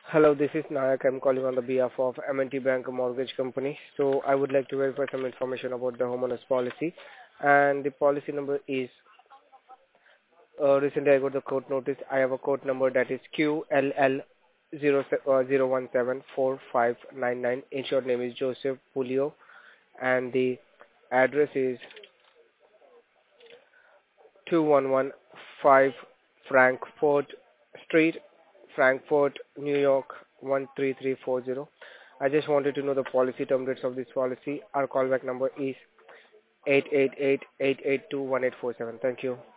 Hello, this is Nayak. I'm calling on the behalf of M&T Bank Mortgage Company. So I would like to verify some information about the homeowners policy. And the policy number is, recently I got the court notice. I have a court number that is QLL 0174599. Insured name is Joseph Pulio. And the address is 2115 Frankfurt Street, Frankfurt, New York 13340. I just wanted to know the policy term dates of this policy. Our callback number is 888-882-1847. Thank you.